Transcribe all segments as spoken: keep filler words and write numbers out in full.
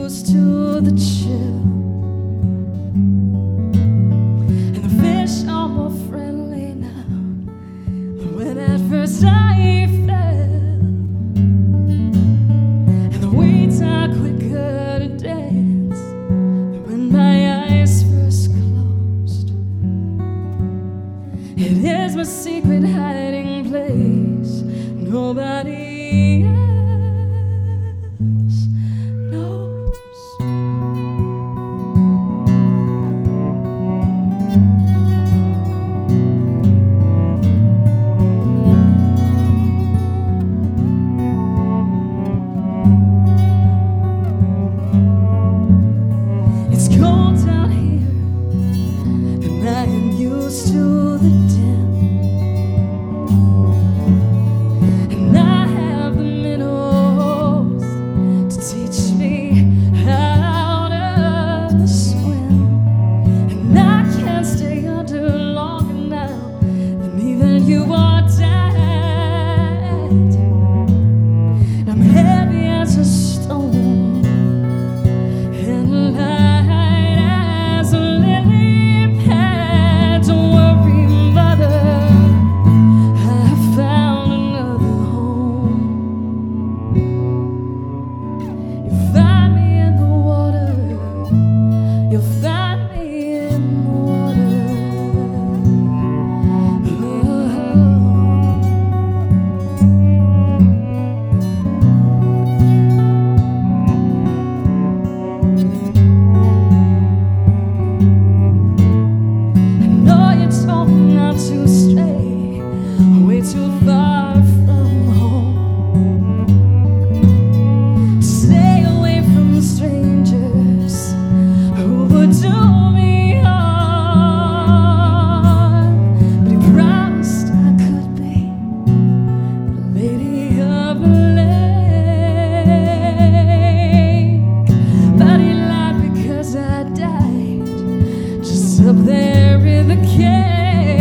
used to the chill, and the fish are more friendly now than when at first I fell, and the weeds are quicker to dance than when my eyes first closed. It is my secret hiding place. Nobody else knows. It's cold down here, and I am used to the dim. You are dead. I'm heavy as a stone and light as a lily pad. Don't worry, mother, I found another home. You find me in the water. You'll find me in the water. To stray way too far from home, to stay away from strangers who would do me harm. But he promised I could be the lady of the lake, but he lied because I died just up there in the cave.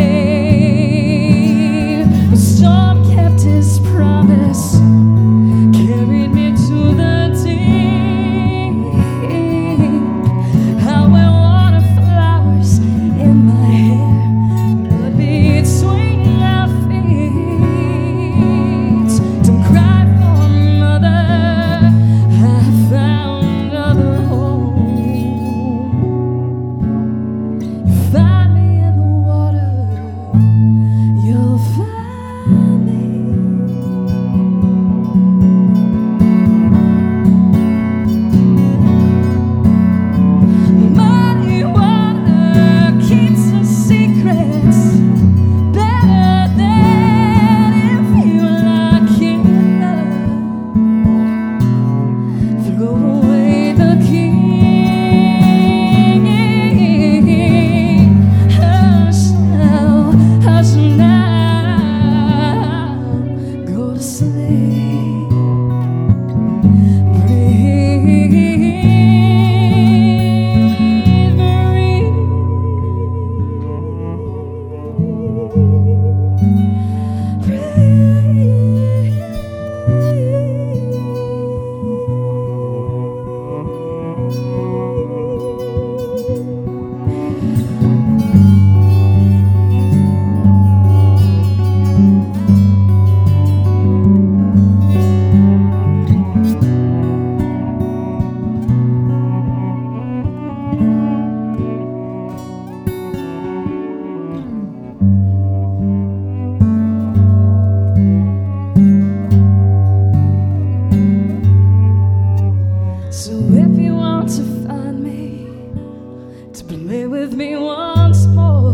So if you want to find me, to play with me once more,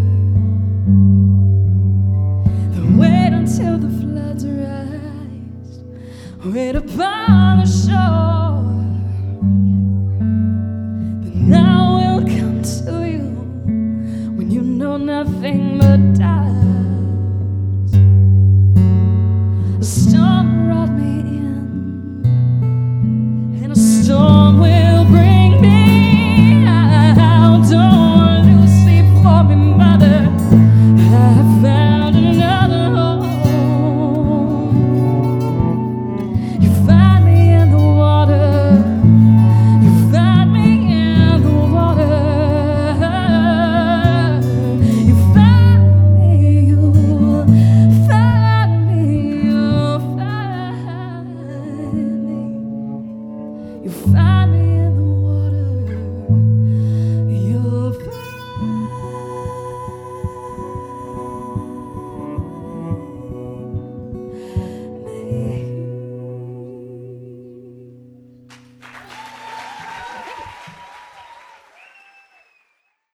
then wait until the floods rise, wait upon the shore. Then I will come to you when you know nothing but doubts. A storm